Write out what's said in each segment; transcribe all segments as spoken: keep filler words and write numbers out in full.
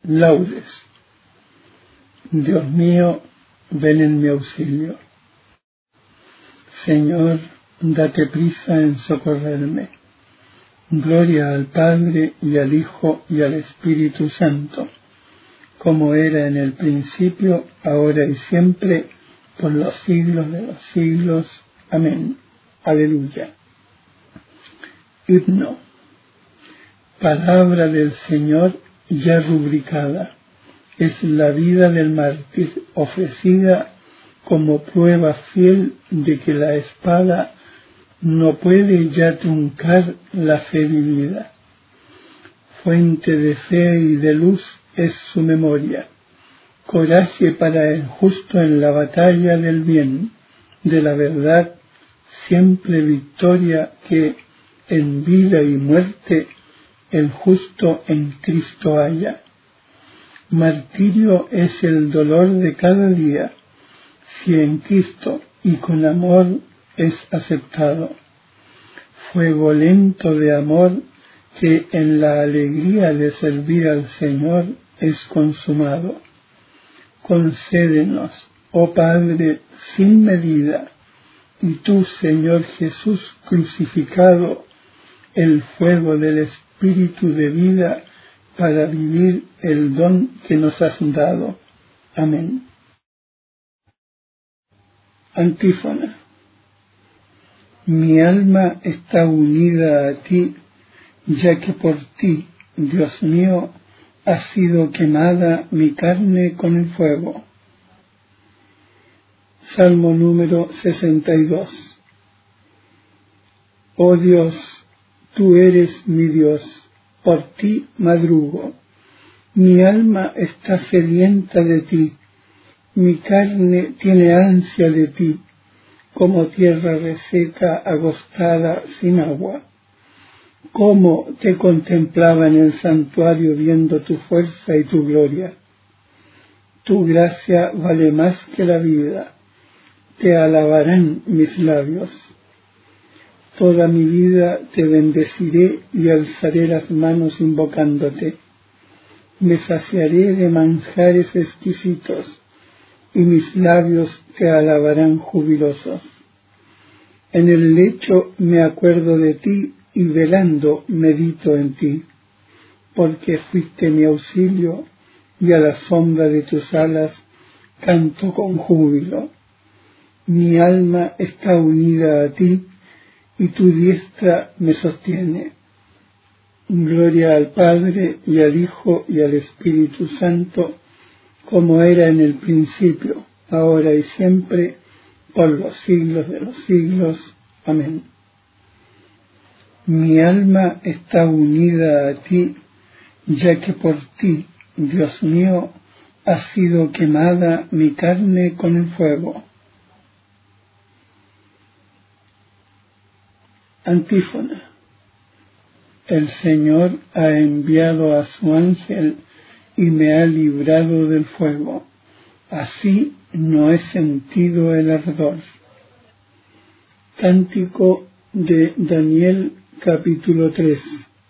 Laudes. Dios mío, ven en mi auxilio. Señor, date prisa en socorrerme. Gloria al Padre, y al Hijo, y al Espíritu Santo, como era en el principio, ahora y siempre, por los siglos de los siglos. Amén. Aleluya. Himno. Palabra del Señor ya rubricada. Es la vida del mártir ofrecida como prueba fiel de que la espada no puede ya truncar la fe vivida. Fuente de fe y de luz es su memoria, coraje para el justo en la batalla del bien, de la verdad, siempre victoria que, en vida y muerte, el justo en Cristo halla. Martirio es el dolor de cada día, si en Cristo y con amor es aceptado. Fuego lento de amor que en la alegría de servir al Señor es consumado. Concédenos, oh Padre, sin medida, y tú, Señor Jesús crucificado, el fuego del Espíritu de vida para vivir el don que nos has dado. Amén. Antífona. Mi alma está unida a ti, ya que por ti, Dios mío, ha sido quemada mi carne con el fuego. Salmo número sesenta y dos. Oh Dios, tú eres mi Dios, por ti madrugo. Mi alma está sedienta de ti, mi carne tiene ansia de ti, como tierra reseca agostada sin agua. Cómo te contemplaba en el santuario viendo tu fuerza y tu gloria. Tu gracia vale más que la vida, te alabarán mis labios. Toda mi vida te bendeciré y alzaré las manos invocándote. Me saciaré de manjares exquisitos, y mis labios te alabarán jubilosos. En el lecho me acuerdo de ti, y velando medito en ti, porque fuiste mi auxilio, y a la sombra de tus alas canto con júbilo. Mi alma está unida a ti, y tu diestra me sostiene. Gloria al Padre, y al Hijo, y al Espíritu Santo, como era en el principio, ahora y siempre, por los siglos de los siglos. Amén. Mi alma está unida a ti, ya que por ti, Dios mío, ha sido quemada mi carne con el fuego. Antífona. El Señor ha enviado a su ángel y me ha librado del fuego. Así no he sentido el ardor. Cántico de Daniel, capítulo tres.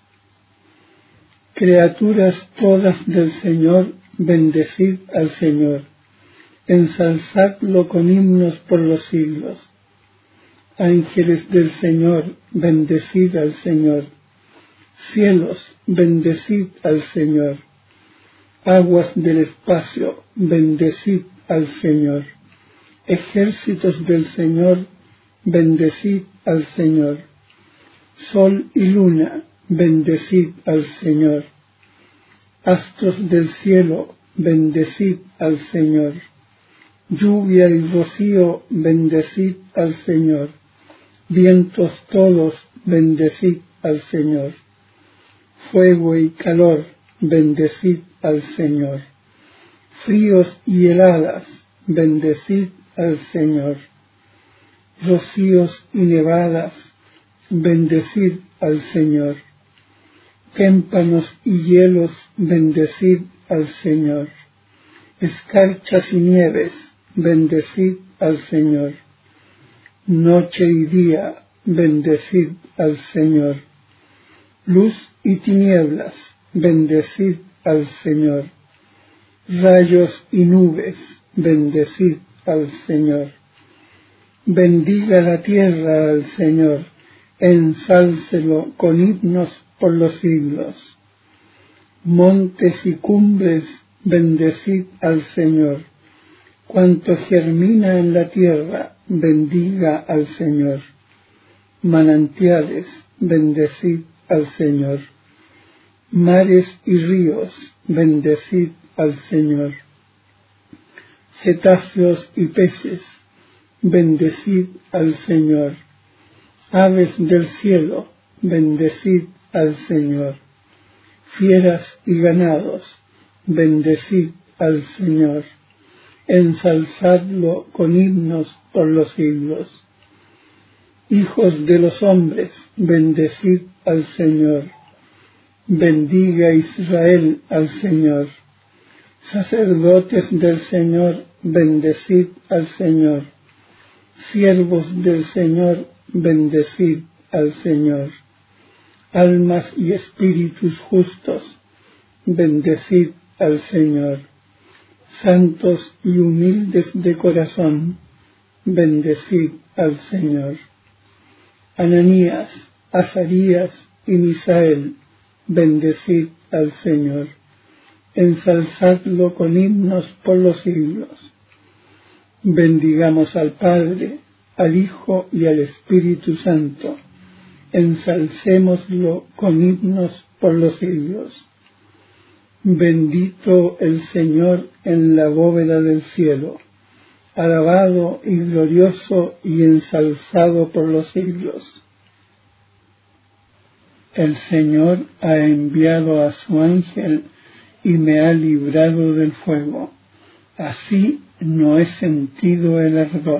Criaturas todas del Señor, bendecid al Señor. Ensalzadlo con himnos por los siglos. Ángeles del Señor, bendecid al Señor. Cielos, bendecid al Señor. Aguas del espacio, bendecid al Señor. Ejércitos del Señor, bendecid al Señor. Sol y luna, bendecid al Señor. Astros del cielo, bendecid al Señor. Lluvia y rocío, bendecid al Señor. Vientos todos, bendecid al Señor. Fuego y calor, bendecid al Señor. Fríos y heladas, bendecid al Señor. Rocíos y nevadas, bendecid al Señor. Témpanos y hielos, bendecid al Señor. Escarchas y nieves, bendecid al Señor. Noche y día, bendecid al Señor. Luz y tinieblas, bendecid al Señor. Rayos y nubes, bendecid al Señor. Bendiga la tierra al Señor, ensálcelo con himnos por los siglos. Montes y cumbres, bendecid al Señor. Cuanto germina en la tierra, bendiga al Señor. Manantiales, bendecid al Señor. Mares y ríos, bendecid al Señor. Cetáceos y peces, bendecid al Señor. Aves del cielo, bendecid al Señor. Fieras y ganados, bendecid al Señor. Ensalzadlo con himnos por los siglos. Hijos de los hombres, bendecid al Señor. Bendiga Israel al Señor. Sacerdotes del Señor, bendecid al Señor. Siervos del Señor, bendecid al Señor. Almas y espíritus justos, bendecid al Señor. Santos y humildes de corazón, bendecid al Señor. Ananías, Azarías y Misael, bendecid al Señor. Ensalzadlo con himnos por los siglos. Bendigamos al Padre, al Hijo y al Espíritu Santo. Ensalcémoslo con himnos por los siglos. Bendito el Señor en la bóveda del cielo, alabado y glorioso y ensalzado por los siglos. El Señor ha enviado a su ángel y me ha librado del fuego. Así no he sentido el ardor.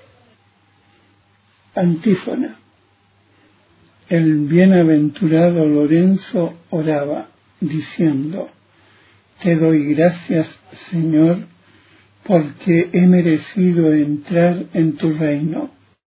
Antífona. El bienaventurado Lorenzo oraba, diciendo: Te doy gracias, Señor, porque he merecido entrar en tu reino.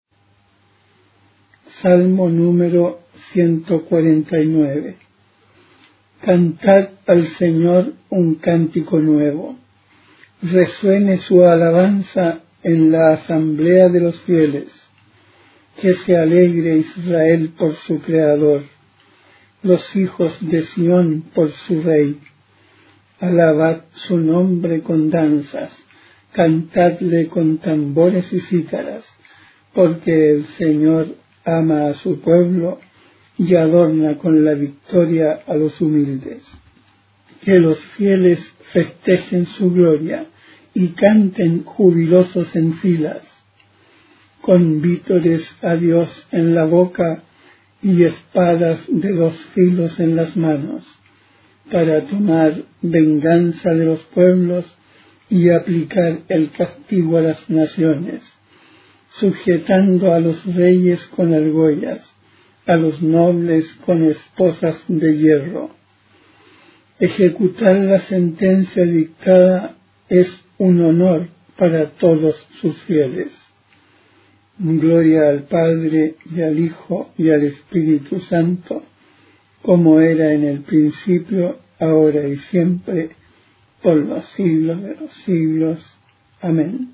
Salmo número ciento cuarenta y nueve. Cantad al Señor un cántico nuevo. Resuene su alabanza en la asamblea de los fieles. Que se alegre Israel por su Creador, los hijos de Sión por su Rey. Alabad su nombre con danzas, cantadle con tambores y cítaras, porque el Señor ama a su pueblo y adorna con la victoria a los humildes. Que los fieles festejen su gloria y canten jubilosos en filas, con vítores a Dios en la boca y espadas de dos filos en las manos, para tomar venganza de los pueblos y aplicar el castigo a las naciones, sujetando a los reyes con argollas, a los nobles con esposas de hierro. Ejecutar la sentencia dictada es un honor para todos sus fieles. Gloria al Padre y al Hijo y al Espíritu Santo, como era en el principio, ahora y siempre, por los siglos de los siglos. Amén.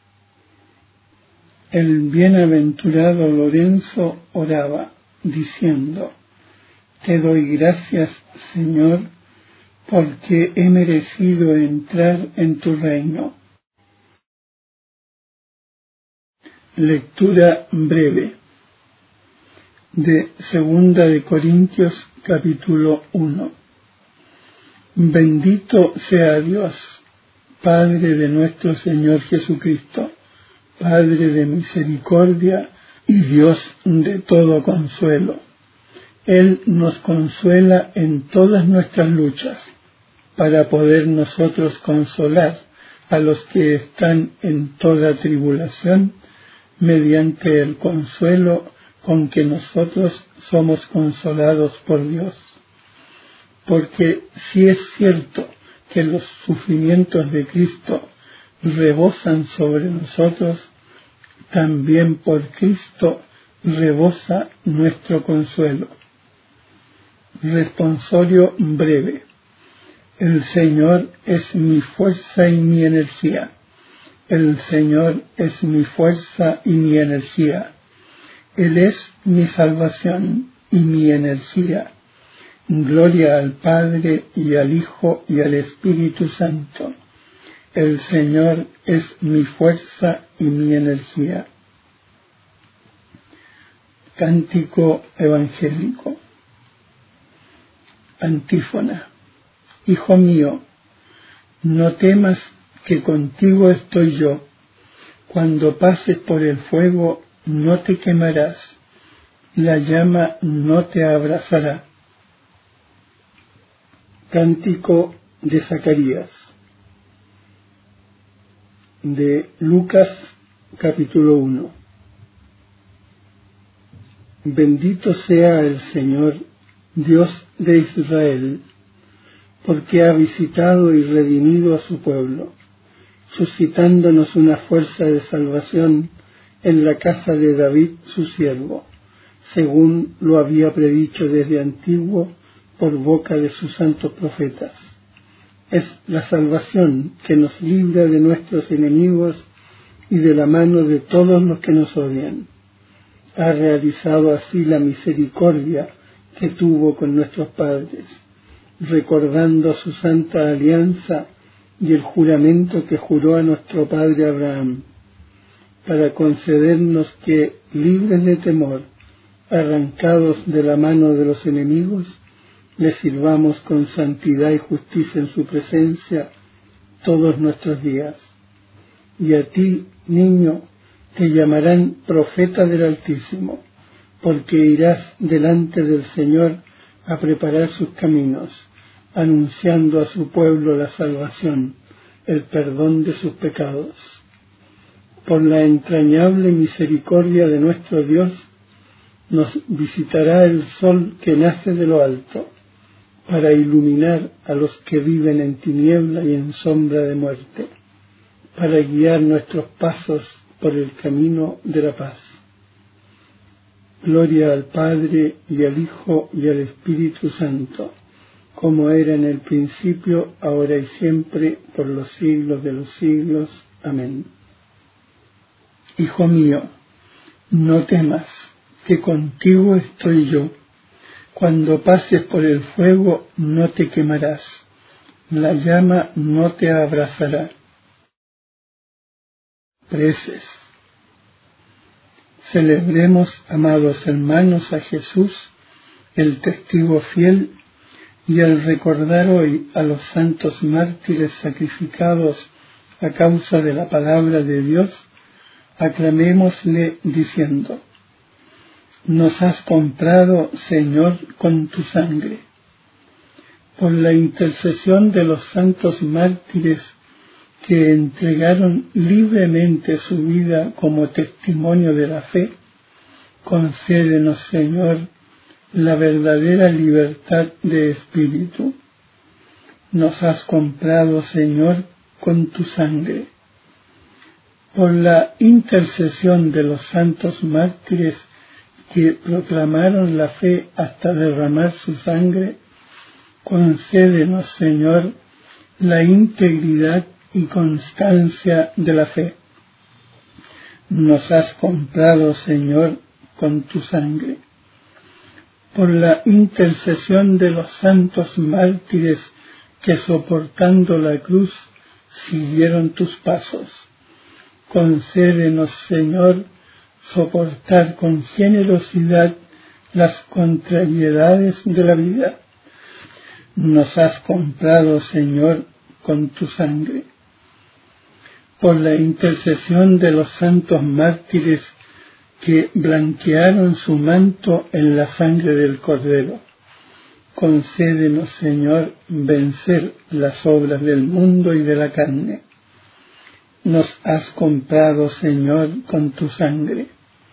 El bienaventurado Lorenzo oraba, diciendo: Te doy gracias, Señor, porque he merecido entrar en tu reino. Lectura breve de Segunda de Corintios capítulo uno. Bendito sea Dios, Padre de nuestro Señor Jesucristo, Padre de misericordia y Dios de todo consuelo. Él nos consuela en todas nuestras luchas, para poder nosotros consolar a los que están en toda tribulación, mediante el consuelo con que nosotros somos consolados por Dios. Porque si es cierto que los sufrimientos de Cristo rebosan sobre nosotros, también por Cristo rebosa nuestro consuelo. Responsorio breve. El Señor es mi fuerza y mi energía. El Señor es mi fuerza y mi energía. Él es mi salvación y mi energía. Gloria al Padre y al Hijo y al Espíritu Santo. El Señor es mi fuerza y mi energía. Cántico evangélico. Antífona. Hijo mío, no temas que contigo estoy yo. Cuando pases por el fuego no te quemarás, la llama no te abrazará. Cántico de Zacarías. De Lucas capítulo uno. Bendito sea el Señor, Dios de Israel, porque ha visitado y redimido a su pueblo, suscitándonos una fuerza de salvación en la casa de David su siervo, según lo había predicho desde antiguo por boca de sus santos profetas. Es la salvación que nos libra de nuestros enemigos y de la mano de todos los que nos odian. Ha realizado así la misericordia que tuvo con nuestros padres, recordando su santa alianza y el juramento que juró a nuestro padre Abraham, para concedernos que, libres de temor, arrancados de la mano de los enemigos, le sirvamos con santidad y justicia en su presencia todos nuestros días. Y a ti, niño, te llamarán profeta del Altísimo, porque irás delante del Señor a preparar sus caminos, anunciando a su pueblo la salvación, el perdón de sus pecados. Por la entrañable misericordia de nuestro Dios, nos visitará el sol que nace de lo alto, para iluminar a los que viven en tiniebla y en sombra de muerte, para guiar nuestros pasos por el camino de la paz. Gloria al Padre y al Hijo y al Espíritu Santo, como era en el principio, ahora y siempre, por los siglos de los siglos. Amén. Hijo mío, no temas, que contigo estoy yo. Cuando pases por el fuego no te quemarás, la llama no te abrazará. Preces. Celebremos, amados hermanos, a Jesús, el testigo fiel, y al recordar hoy a los santos mártires sacrificados a causa de la palabra de Dios, aclamémosle diciendo: nos has comprado, Señor, con tu sangre. Por la intercesión de los santos mártires que entregaron libremente su vida como testimonio de la fe, concédenos, Señor, la verdadera libertad de espíritu. Nos has comprado, Señor, con tu sangre. Por la intercesión de los santos mártires que proclamaron la fe hasta derramar su sangre, concédenos, Señor, la integridad y constancia de la fe. Nos has comprado, Señor, con tu sangre. Por la intercesión de los santos mártires que, soportando la cruz, siguieron tus pasos, concédenos, Señor, soportar con generosidad las contrariedades de la vida. Nos has comprado, Señor, con tu sangre. Por la intercesión de los santos mártires que blanquearon su manto en la sangre del Cordero, concédenos, Señor, vencer las obras del mundo y de la carne. Nos has comprado, Señor, con tu sangre.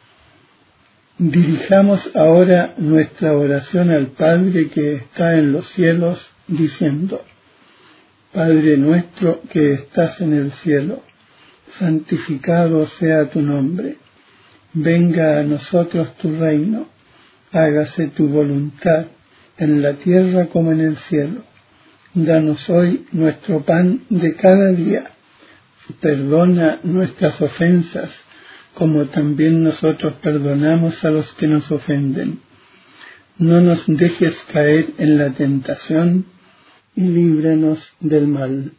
Dirijamos ahora nuestra oración al Padre que está en los cielos, diciendo: Padre nuestro que estás en el cielo, santificado sea tu nombre. Venga a nosotros tu reino. Hágase tu voluntad, en la tierra como en el cielo. Danos hoy nuestro pan de cada día. Perdona nuestras ofensas, como también nosotros perdonamos a los que nos ofenden. No nos dejes caer en la tentación y líbranos del mal.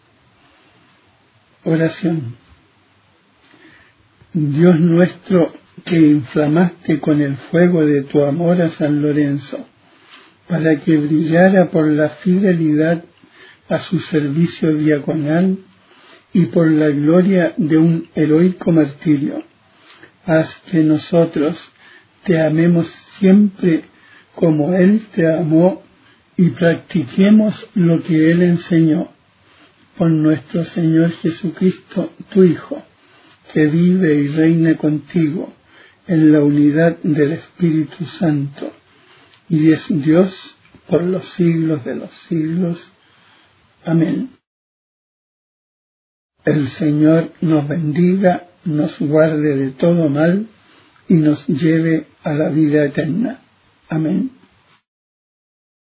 Oración. Dios nuestro, que inflamaste con el fuego de tu amor a San Lorenzo, para que brillara por la fidelidad a su servicio diaconal y por la gloria de un heroico martirio, haz que nosotros te amemos siempre como Él te amó y practiquemos lo que Él enseñó. Por nuestro Señor Jesucristo, tu Hijo, que vive y reina contigo en la unidad del Espíritu Santo, y es Dios por los siglos de los siglos. Amén. El Señor nos bendiga, nos guarde de todo mal y nos lleve a la vida eterna. Amén.